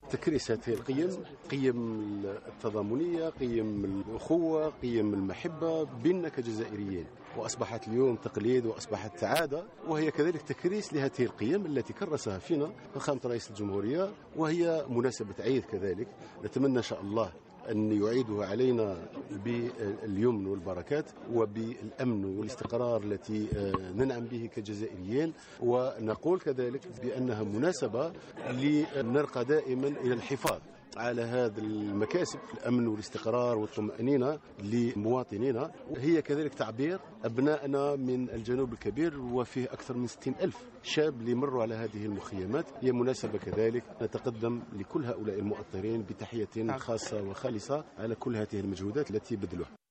تكريس هذه القيم، قيم التضامنية، قيم الأخوة، قيم المحبة بيننا كجزائريين، وأصبحت اليوم تقليد وأصبحت عادة، وهي كذلك تكريس لهذه القيم التي كرسها فينا فخامة رئيس الجمهورية، وهي مناسبة عيد كذلك نتمنى إن شاء الله أن يعيدها علينا باليمن والبركات وبالأمن والاستقرار التي ننعم به كجزائريين، ونقول كذلك بأنها مناسبة لنرقى دائما إلى الحفاظ على هذا المكاسب الأمن والاستقرار والطمأنينة لمواطنينا. هي كذلك تعبير أبنائنا من الجنوب الكبير، وفيه أكثر من 60,000 شاب اللي مروا على هذه المخيمات. هي مناسبة كذلك نتقدم لكل هؤلاء المؤطرين بتحية خاصة وخالصة على كل هذه المجهودات التي بذلوها.